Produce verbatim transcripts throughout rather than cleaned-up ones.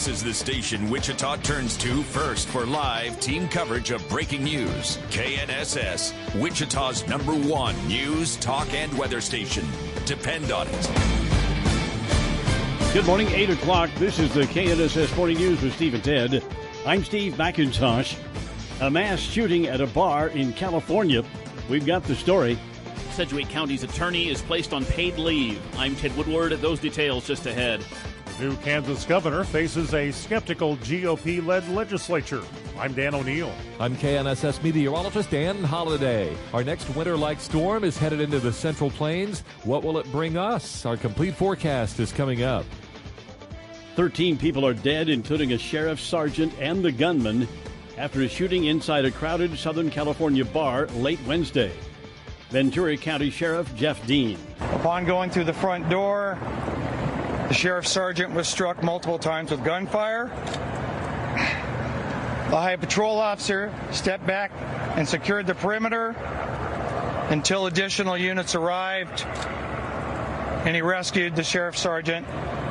This is the station Wichita turns to first for live team coverage of breaking news. K N S S, Wichita's number one news, talk, and weather station. Depend on it. Good morning, eight o'clock. This is the K N S S Morning News with Steve and Ted. I'm Steve McIntosh. A mass shooting at a bar in California. We've got the story. Sedgwick County's attorney is placed on paid leave. I'm Ted Woodward. Those details just ahead. New Kansas governor faces a skeptical G O P-led legislature. I'm Dan O'Neill. I'm K N S S meteorologist Dan Holliday. Our next winter-like storm is headed into the Central Plains. What will it bring us? Our complete forecast is coming up. Thirteen people are dead, including a sheriff, sergeant, and the gunman, after a shooting inside a crowded Southern California bar late Wednesday. Ventura County Sheriff Jeff Dean. Upon going through the front door, the sheriff's sergeant was struck multiple times with gunfire. The high patrol officer stepped back and secured the perimeter until additional units arrived, and he rescued the sheriff's sergeant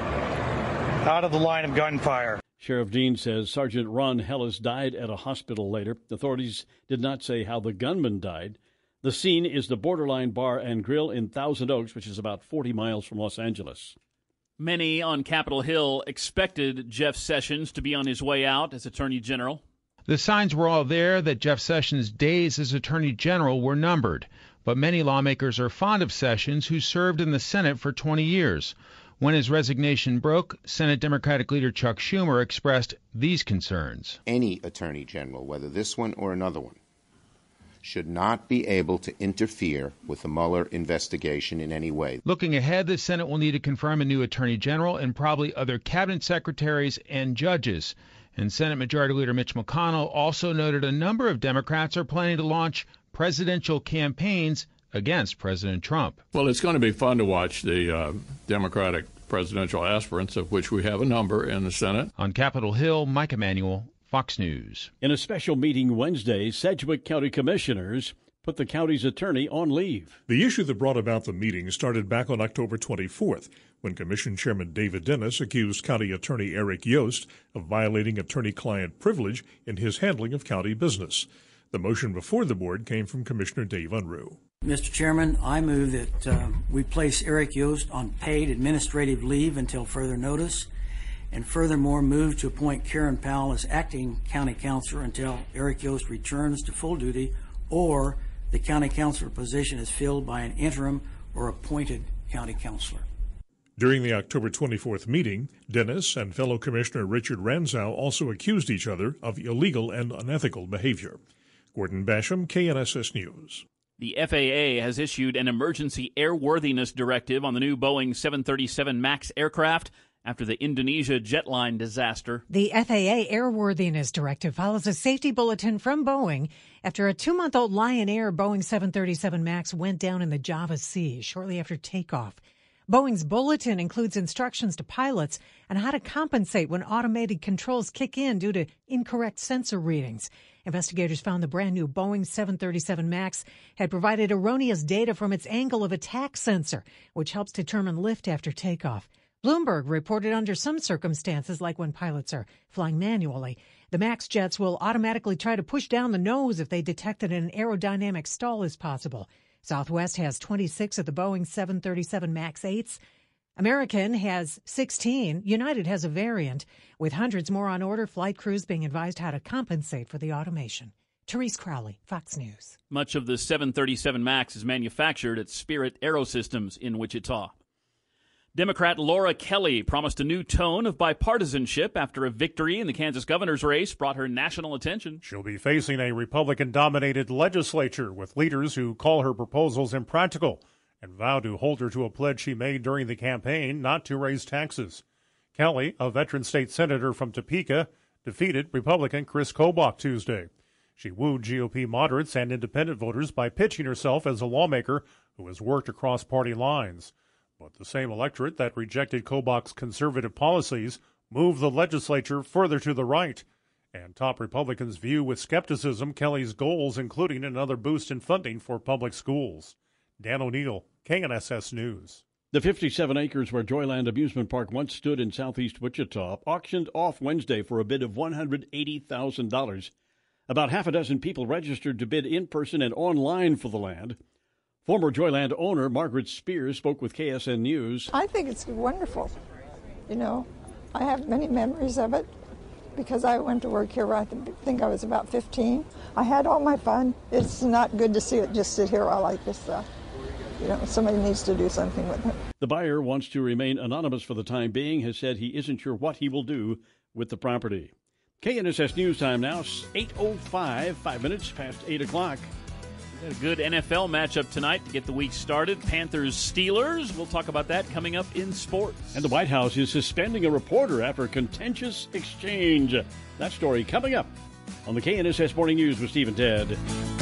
out of the line of gunfire. Sheriff Dean says Sergeant Ron Hellis died at a hospital later. Authorities did not say how the gunman died. The scene is the Borderline Bar and Grill in Thousand Oaks, which is about forty miles from Los Angeles. Many on Capitol Hill expected Jeff Sessions to be on his way out as Attorney General. The signs were all there that Jeff Sessions' days as Attorney General were numbered. But many lawmakers are fond of Sessions, who served in the Senate for twenty years. When his resignation broke, Senate Democratic leader Chuck Schumer expressed these concerns. Any Attorney General, whether this one or another one, should not be able to interfere with the Mueller investigation in any way. Looking ahead, the Senate will need to confirm a new Attorney General and probably other cabinet secretaries and judges. And Senate Majority Leader Mitch McConnell also noted a number of Democrats are planning to launch presidential campaigns against President Trump. Well, it's going to be fun to watch the uh, Democratic presidential aspirants, of which we have a number in the Senate. On Capitol Hill, Mike Emanuel, Fox News. In a special meeting Wednesday, Sedgwick County commissioners put the county's attorney on leave. The issue that brought about the meeting started back on October twenty-fourth, when Commission Chairman David Dennis accused County Attorney Eric Yost of violating attorney-client privilege in his handling of county business. The motion before the board came from Commissioner Dave Unruh. Mister Chairman, I move that uh, we place Eric Yost on paid administrative leave until further notice, and furthermore move to appoint Karen Powell as acting county counselor until Eric Yost returns to full duty or the county counselor position is filled by an interim or appointed county counselor. During the October twenty-fourth meeting, Dennis and fellow Commissioner Richard Ranzau also accused each other of illegal and unethical behavior. Gordon Basham, K N S S News. The F A A has issued an emergency airworthiness directive on the new Boeing seven thirty-seven MAX aircraft after the Indonesia jetline disaster. The F A A Airworthiness Directive follows a safety bulletin from Boeing after a two-month-old Lion Air Boeing seven thirty-seven MAX went down in the Java Sea shortly after takeoff. Boeing's bulletin includes instructions to pilots on how to compensate when automated controls kick in due to incorrect sensor readings. Investigators found the brand new Boeing seven thirty-seven MAX had provided erroneous data from its angle of attack sensor, which helps determine lift after takeoff. Bloomberg reported under some circumstances, like when pilots are flying manually, the MAX jets will automatically try to push down the nose if they detect that an aerodynamic stall is possible. Southwest has twenty-six of the Boeing seven thirty-seven MAX eights. American has sixteen. United has a variant. With hundreds more on order, flight crews being advised how to compensate for the automation. Therese Crowley, Fox News. Much of the seven thirty-seven MAX is manufactured at Spirit Aerosystems in Wichita. Democrat Laura Kelly promised a new tone of bipartisanship after a victory in the Kansas governor's race brought her national attention. She'll be facing a Republican-dominated legislature with leaders who call her proposals impractical and vow to hold her to a pledge she made during the campaign not to raise taxes. Kelly, a veteran state senator from Topeka, defeated Republican Chris Kobach Tuesday. She wooed G O P moderates and independent voters by pitching herself as a lawmaker who has worked across party lines. But the same electorate that rejected Kobach's conservative policies moved the legislature further to the right. And top Republicans view with skepticism Kelly's goals, including another boost in funding for public schools. Dan O'Neill, K N S S News. The fifty-seven acres where Joyland Amusement Park once stood in southeast Wichita auctioned off Wednesday for a bid of one hundred eighty thousand dollars. About half a dozen people registered to bid in person and online for the land. Former Joyland owner Margaret Spears spoke with K S N News. I think it's wonderful. You know, I have many memories of it because I went to work here, I think I was about fifteen. I had all my fun. It's not good to see it just sit here all like this. Uh, you know, somebody needs to do something with it. The buyer wants to remain anonymous for the time being, has said he isn't sure what he will do with the property. K N S S News Time now, eight oh five, five minutes past eight o'clock. Got a good N F L matchup tonight to get the week started. Panthers-Steelers. We'll talk about that coming up in sports. And the White House is suspending a reporter after a contentious exchange. That story coming up on the K N S S Morning News with Steve and Ted.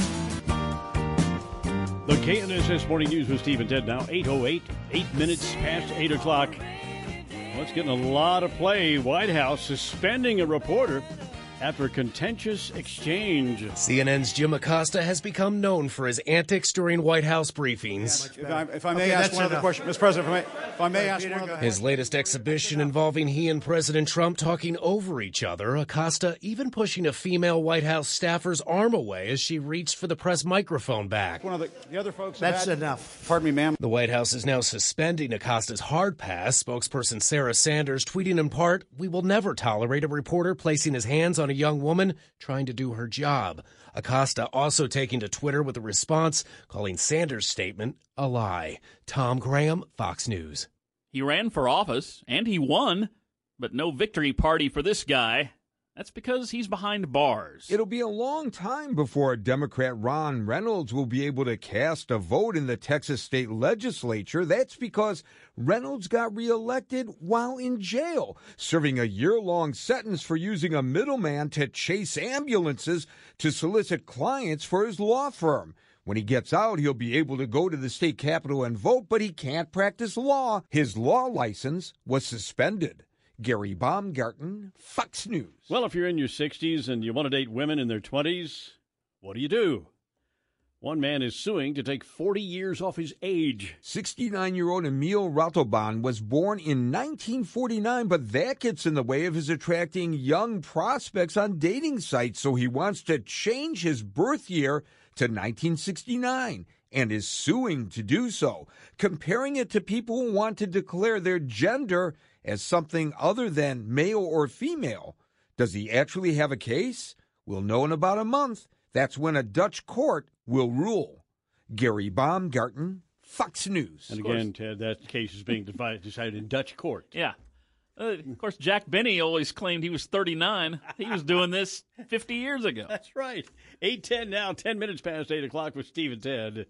The K N S S Morning News with Steve and Ted now, eight oh eight, eight minutes past eight o'clock. Well, it's getting a lot of play. White House suspending a reporter after a contentious exchange. C N N's Jim Acosta has become known for his antics during White House briefings. If I, if I may okay, ask one enough. other question, Mister President, if I may, if I may ask one other His latest exhibition involving he and President Trump talking over each other, Acosta even pushing a female White House staffer's arm away as she reached for the press microphone back. One of the, the other folks That's had, enough. Pardon me, ma'am. The White House is now suspending Acosta's hard pass. Spokesperson Sarah Sanders tweeting in part, "We will never tolerate a reporter placing his hands on a young woman trying to do her job." Acosta also taking to Twitter with a response, calling Sanders' statement a lie. Tom Graham, Fox News. He ran for office, and he won, but no victory party for this guy. That's because he's behind bars. It'll be a long time before Democrat Ron Reynolds will be able to cast a vote in the Texas state legislature. That's because Reynolds got reelected while in jail, serving a year-long sentence for using a middleman to chase ambulances to solicit clients for his law firm. When he gets out, he'll be able to go to the state capitol and vote, but he can't practice law. His law license was suspended. Gary Baumgarten, Fox News. Well, if you're in your sixties and you want to date women in their twenties, what do you do? One man is suing to take forty years off his age. sixty-nine-year-old Emil Ratoban was born in nineteen forty-nine, but that gets in the way of his attracting young prospects on dating sites, so he wants to change his birth year to nineteen sixty-nine. And is suing to do so, comparing it to people who want to declare their gender as something other than male or female. Does he actually have a case? We'll know in about a month. That's when a Dutch court will rule. Gary Baumgarten, Fox News. And again, Ted, that case is being divided, decided in Dutch court. Yeah. Uh, of course, Jack Benny always claimed he was thirty-nine. He was doing this fifty years ago. That's right. eight ten now, ten minutes past eight o'clock with Steve and Ted.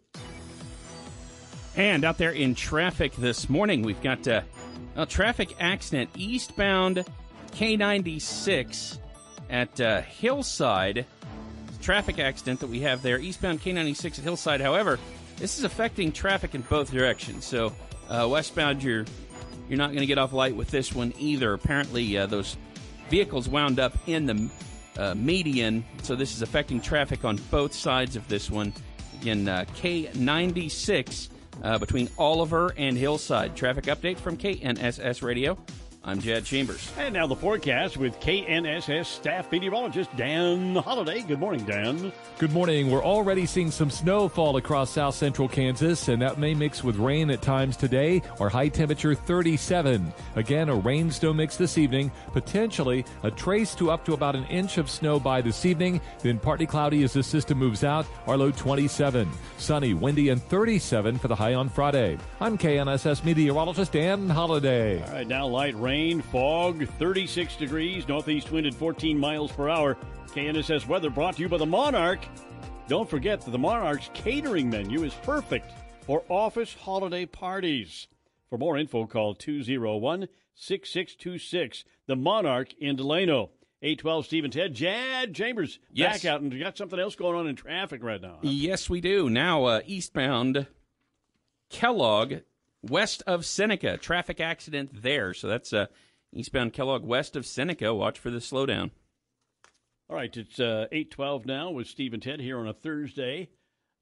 And out there in traffic this morning, we've got uh, a traffic accident eastbound K ninety-six at uh, Hillside. Traffic accident that we have there, eastbound K ninety-six at Hillside. However, this is affecting traffic in both directions. So uh, westbound, you're You're not going to get off light with this one either. Apparently, uh, those vehicles wound up in the uh, median, so this is affecting traffic on both sides of this one. Again, uh, K ninety-six uh, between Oliver and Hillside. Traffic update from K N S S Radio. I'm Jad Chambers. And now the forecast with K N S S staff meteorologist Dan Holliday. Good morning, Dan. Good morning. We're already seeing some snow fall across south central Kansas, and that may mix with rain at times today. Our high temperature thirty-seven. Again, a rain snow mix this evening. Potentially a trace to up to about an inch of snow by this evening. Then partly cloudy as the system moves out. Our low twenty-seven. Sunny, windy, and thirty-seven for the high on Friday. I'm K N S S meteorologist Dan Holliday. All right, now light rain. Rain, fog, thirty-six degrees, northeast wind at fourteen miles per hour. K N S S weather brought to you by the Monarch. Don't forget that the Monarch's catering menu is perfect for office holiday parties. For more info, call two oh one, six six two six. The Monarch in Delano. eight twelve Steve and Ted. Jad Chambers yes. back out, and we got something else going on in traffic right now. Huh? Yes, we do. Now, uh, eastbound Kellogg, west of Seneca, traffic accident there. So that's uh, eastbound Kellogg, west of Seneca. Watch for the slowdown. All right, it's uh, eight twelve now with Steve and Ted here on a Thursday.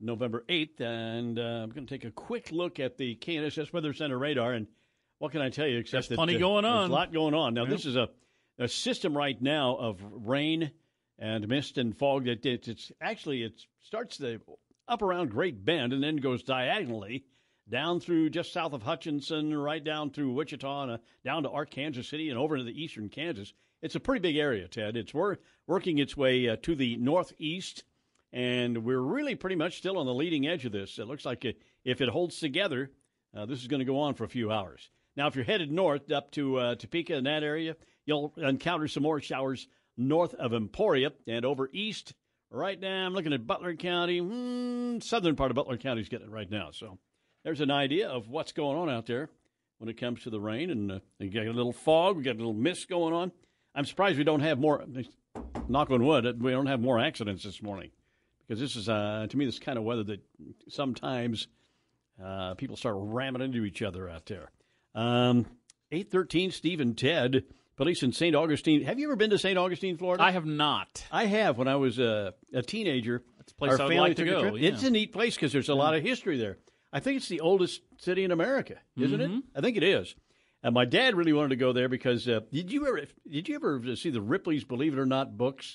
November eighth, and uh, I'm going to take a quick look at the K N S S Weather Center radar, and what can I tell you except There's that plenty uh, going on. There's a lot going on. Now, Yep. this is a, a system right now of rain and mist and fog. That it, it's actually it starts the up around Great Bend and then goes diagonally down through just south of Hutchinson, right down through Wichita, and uh, down to Arkansas City and over into the eastern Kansas. It's a pretty big area, Ted. It's wor- working its way uh, to the northeast, and we're really pretty much still on the leading edge of this. It looks like it, if it holds together, uh, this is going to go on for a few hours. Now, if you're headed north up to uh, Topeka in that area, you'll encounter some more showers north of Emporia and over east. Right now, I'm looking at Butler County. Mm, southern part of Butler County is getting it right now. So there's an idea of what's going on out there when it comes to the rain. And uh, you got a little fog. We got a little mist going on. I'm surprised we don't have more, knock on wood, we don't have more accidents this morning. Because this is, uh, to me, this kind of weather that sometimes uh, people start ramming into each other out there. Um, eight thirteen, Steve and Ted, police in Saint Augustine. Have you ever been to Saint Augustine, Florida? I have not. I have when I was a, a teenager. That's a place Our I would family like to took a go. trip. Yeah. It's a neat place because there's a lot of history there. I think it's the oldest city in America, isn't Mhm. it? I think it is. And my dad really wanted to go there because uh, did you ever did you ever see the Ripley's Believe It or Not books?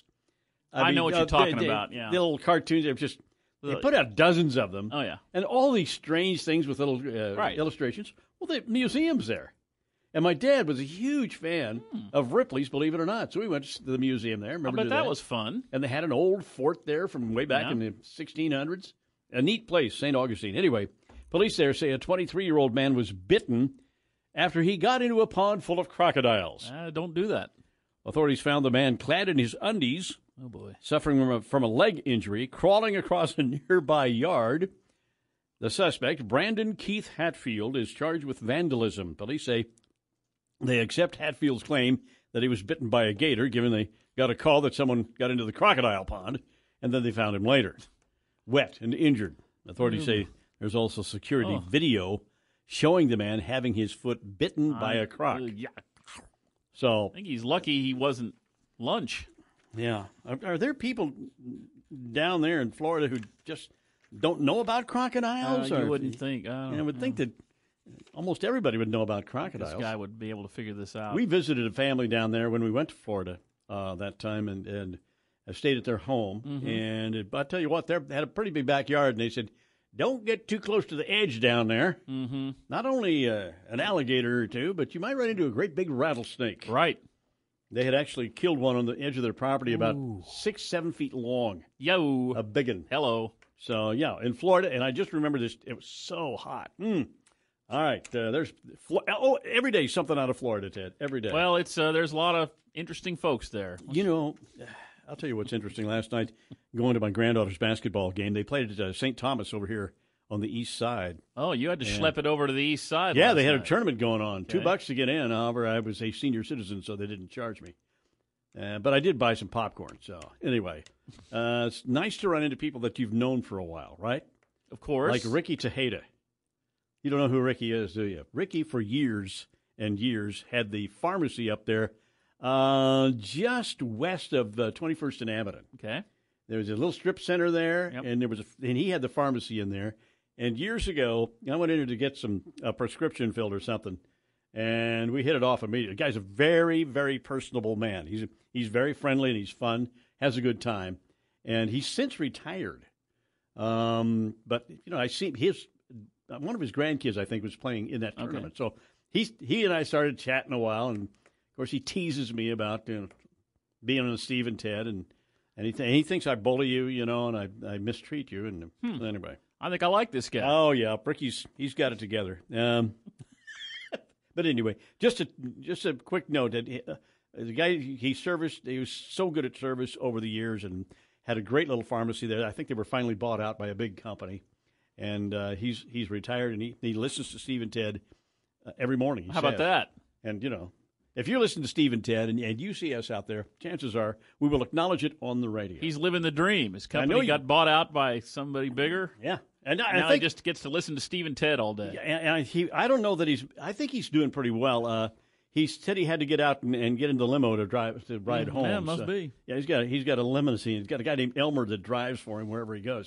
I know what you're talking about, yeah. The little cartoons. They're just they Little- put out dozens of them. Oh, yeah. And all these strange things with little uh, Right. illustrations. Well, the museum's there. And my dad was a huge fan of Ripley's Believe It or Not. So we went to the museum there. Remember bet to that was fun. And they had an old fort there from way back Yeah. in the sixteen hundreds. A neat place, Saint Augustine. Anyway, police there say a twenty-three-year-old man was bitten after he got into a pond full of crocodiles. Uh, don't do that. Authorities found the man clad in his undies, Oh, boy. suffering from a, from a leg injury, crawling across a nearby yard. The suspect, Brandon Keith Hatfield, is charged with vandalism. Police say they accept Hatfield's claim that he was bitten by a gator, given they got a call that someone got into the crocodile pond, and then they found him later, wet and injured. Authorities say there's also security Oh. video showing the man having his foot bitten by I- a croc. uh, yeah. So I think he's lucky he wasn't lunch. yeah. Are, are there people down there in Florida who just don't know about crocodiles? Uh, you or, wouldn't think. I, don't I would know. think that almost everybody would know about This crocodiles. guy would be able to figure this out. We visited a family down there when we went to Florida uh, that time, and, and I stayed at their home. Mhm. And it, I tell you what, they had a pretty big backyard, and they said, don't get too close to the edge down there. Mm-hmm. Not only uh, an alligator or two, but you might run into a great big rattlesnake. Right. They had actually killed one on the edge of their property about Ooh. six, seven feet long. Yo. A big one. Hello. So, yeah, in Florida, and I just remember this, it was so hot. Mm. All right, uh, there's, oh, every day something out of Florida, Ted, every day. Well, it's uh, there's a lot of interesting folks there. You know, I'll tell you what's interesting. Last night, going to my granddaughter's basketball game, they played at uh, Saint Thomas over here on the east side. Oh, you had to Yeah. schlep it over to the east side. Yeah, last they had night. a tournament going on. Two Okay. bucks to get in. However, I was a senior citizen, so they didn't charge me. Uh, but I did buy some popcorn. So anyway, uh, it's nice to run into people that you've known for a while, right? Of course. Like Ricky Tejeda. You don't know who Ricky is, do you? Ricky, for years and years, had the pharmacy up there uh, just west of the twenty-first and Avenue. Okay. There was a little strip center there, Yep. and there was a, and he had the pharmacy in there. And years ago, I went in there to get some a prescription filled or something, and we hit it off immediately. The guy's a very, very personable man. He's he's very friendly and he's fun, has a good time, and he's since retired. Um, but you know, I see his one of his grandkids, I think, was playing in that Okay. tournament. So he's he and I started chatting a while, and of course he teases me about you know being on Steve and Ted, and and he, th- he thinks I bully you, you know, and I I mistreat you, and Hmm. anyway. I think I like this guy. Oh yeah, Ricky's he's got it together. Um, but anyway, just a just a quick note that he, uh, the guy he serviced, he was so good at service over the years, and had a great little pharmacy there. I think they were finally bought out by a big company, and uh, he's he's retired, and he, he listens to Steve and Ted uh, every morning. he How about says. that? And you know, if you listen to Steve and Ted and, and you see us out there, chances are we will acknowledge it on the radio. He's living the dream. His I know company you- got bought out by somebody bigger. Yeah, and I, now I think he just gets to listen to Steve and Ted all day. Yeah, and I, he, I don't know that he's. I think he's doing pretty well. Uh, he said he had to get out and, and get in the limo to drive to ride Mm, home. yeah, must so- be. Yeah, he's got he's got a limousine. He's got a guy named Elmer that drives for him wherever he goes.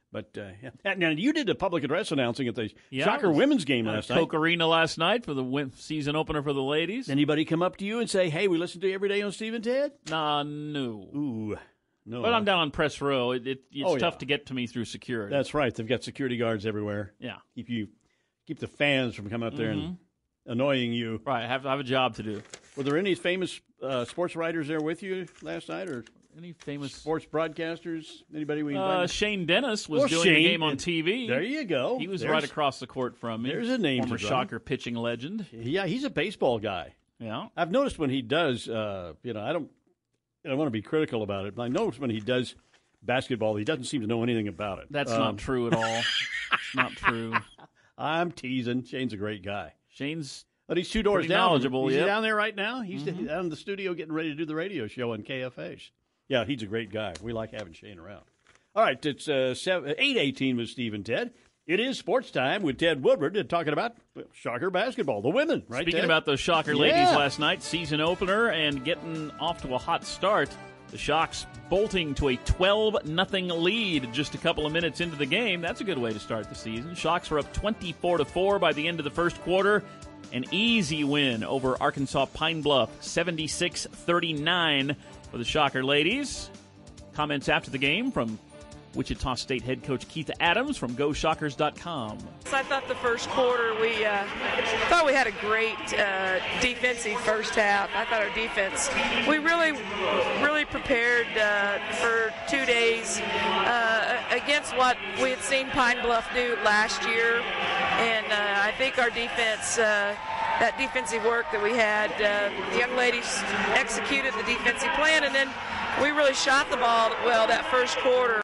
But uh, yeah. Now, you did a public address announcing at the Yeah, Shocker women's game last night. Coke Arena last night for the win- season opener for the ladies. Anybody come up to you and say, hey, we listen to you every day on Steve and Ted? Nah, no. Ooh, no. But I'm down on press row. It, it, it's Oh, tough yeah. to get to me through security. That's right. They've got security guards everywhere. Yeah. Keep you, keep the fans from coming up there Mhm. and annoying you. Right. I have, I have a job to do. Were there any famous uh, sports writers there with you last night, or any famous sports broadcasters? Anybody we Uh, invited? Shane Dennis was Oh, doing Shane. the game on T V. There you go. He was There's- right across the court from me. There's a name Former to drop. Shocker pitching legend. Yeah, he's a baseball guy. Yeah. I've noticed when he does, uh, you know, I don't, I don't want to be critical about it, but I notice when he does basketball, he doesn't seem to know anything about it. That's Um, not true at all. It's not true. I'm teasing. Shane's a great guy. Shane's But he's two doors pretty down. knowledgeable, He's yep. down there right now. He's Mhm. down in the studio getting ready to do the radio show on K F H. Yeah, he's a great guy. We like having Shane around. All right, it's uh, eight eighteen with Steve and Ted. It is sports time with Ted Woodward and talking about well, Shocker basketball, the women, right, Speaking Ted? about those Shocker Yeah. ladies last night, season opener, and getting off to a hot start. The Shocks bolting to a twelve nothing lead just a couple of minutes into the game. That's a good way to start the season. Shocks were up twenty-four to four by the end of the first quarter. An easy win over Arkansas Pine Bluff, seventy-six thirty-nine for the Shocker ladies. Comments after the game from Wichita State head coach Keitha Adams from Go Shockers dot com. I thought the first quarter we uh, thought we had a great uh, defensive first half. I thought our defense, we really, really prepared uh, for two days uh, against what we had seen Pine Bluff do last year, and uh, I think our defense. Uh, that defensive work that we had, uh, the young ladies executed the defensive plan, and then we really shot the ball well that first quarter.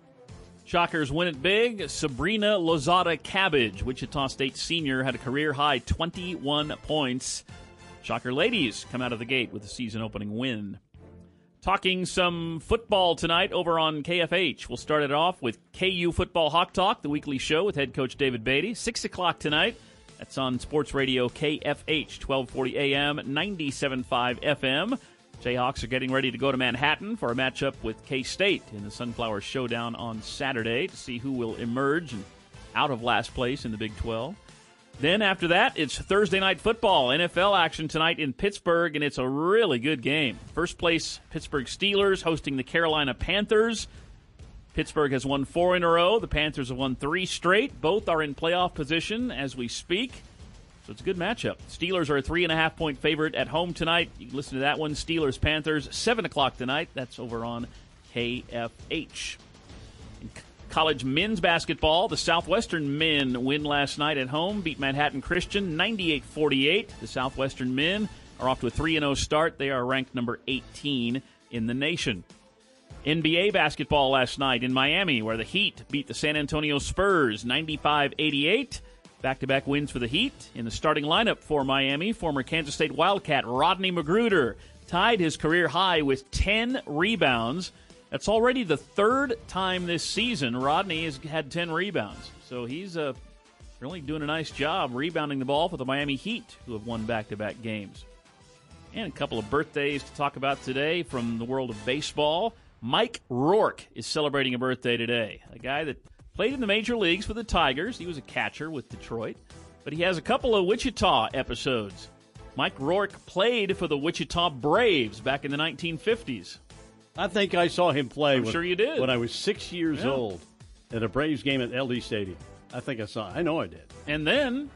Shockers win it big. Sabrina Lozada Cabbage, Wichita State senior, had a career-high twenty-one points. Shocker ladies come out of the gate with a season-opening win. Talking some football tonight over on K F H. We'll start it off with K U Football Hawk Talk, the weekly show with head coach David Beatty. six o'clock tonight. That's on Sports Radio K F H, twelve forty A M, ninety-seven point five F M. Jayhawks are getting ready to go to Manhattan for a matchup with K-State in the Sunflower Showdown on Saturday to see who will emerge and out of last place in the Big twelve. Then after that, it's Thursday Night Football, N F L action tonight in Pittsburgh, and it's a really good game. First place, Pittsburgh Steelers hosting the Carolina Panthers. Pittsburgh has won four in a row. The Panthers have won three straight. Both are in playoff position as we speak. So it's a good matchup. Steelers are a three and a half point favorite at home tonight. You can listen to that one. Steelers Panthers, seven o'clock tonight. That's over on K F H. In college men's basketball, the Southwestern men win last night at home, beat Manhattan Christian ninety-eight forty-eight. The Southwestern men are off to a three and oh start. They are ranked number eighteen in the nation. N B A basketball last night in Miami, where the Heat beat the San Antonio Spurs ninety-five eighty-eight. Back-to-back wins for the Heat. In the starting lineup for Miami, former Kansas State Wildcat Rodney Magruder tied his career high with ten rebounds. That's already the third time this season Rodney has had ten rebounds. So he's uh, really doing a nice job rebounding the ball for the Miami Heat, who have won back-to-back games. And a couple of birthdays to talk about today from the world of baseball. Mike Rourke is celebrating a birthday today. A guy that played in the major leagues for the Tigers. He was a catcher with Detroit. But he has a couple of Wichita episodes. Mike Rourke played for the Wichita Braves back in the nineteen fifties. I think I saw him play I'm when, sure you did. when I was six years Yeah. old at a Braves game at L D Stadium. I think I saw I know I did. And then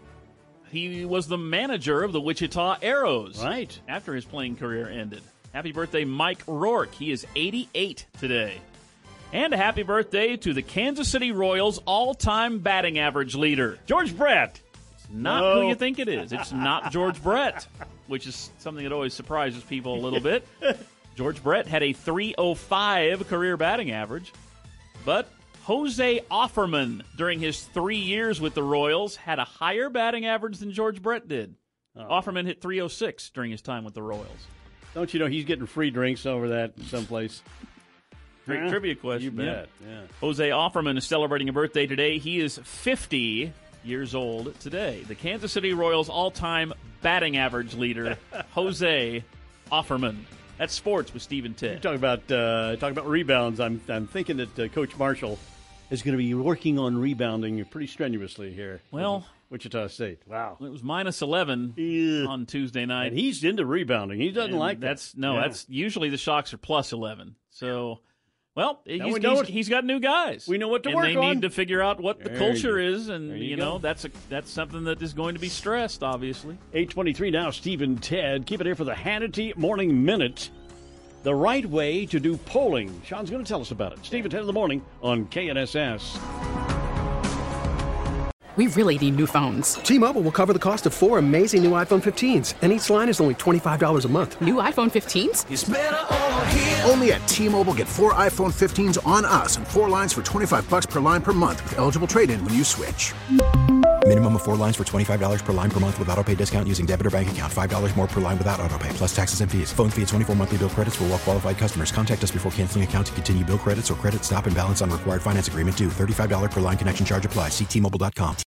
he was the manager of the Wichita Arrows. Right. After his playing career ended. Happy birthday, Mike Rourke. He is eighty-eight today. And a happy birthday to the Kansas City Royals all-time batting average leader, George Brett. It's not No. who you think it is. It's not George Brett, which is something that always surprises people a little bit. George Brett had a three oh five career batting average, but Jose Offerman, during his three years with the Royals, had a higher batting average than George Brett did. Oh. Offerman hit three oh six during his time with the Royals. Don't you know he's getting free drinks over that someplace? Great Huh? trivia question. You bet. Yeah. Jose Offerman is celebrating a birthday today. He is fifty years old today. The Kansas City Royals all-time batting average leader, Jose Offerman. That's sports with Steve and Ted. You talk about uh, talk about rebounds. I'm I'm thinking that uh, Coach Marshall is going to be working on rebounding pretty strenuously here. Well, Wichita State. Wow. It was minus eleven yeah. on Tuesday night. And he's into rebounding. He doesn't and like that. That's No, yeah. that's usually the Shocks are plus eleven. So, well, he's, we he's, he's got new guys. We know what to and work they on. they need to figure out what the there culture you is, and, you you know, that's a, that's something that is going to be stressed, obviously. eight twenty-three now, Steve and Ted. Keep it here for the Hannity Morning Minute. The right way to do polling. Sean's going to tell us about it. Steve and Ted in the morning on K N S S. We really need new phones. T-Mobile will cover the cost of four amazing new iPhone fifteens, and each line is only twenty-five dollars a month. New iPhone fifteens? It's better over here. Only at T-Mobile, get four iPhone fifteens on us and four lines for twenty-five dollars per line per month with eligible trade-in when you switch. Minimum of four lines for twenty-five dollars per line per month with autopay discount using debit or bank account. five dollars more per line without autopay, plus taxes and fees. Phone fee at twenty-four monthly bill credits for well-qualified customers. Contact us before canceling account to continue bill credits or credit stop and balance on required finance agreement due. thirty-five dollars per line connection charge applies. See T Mobile dot com.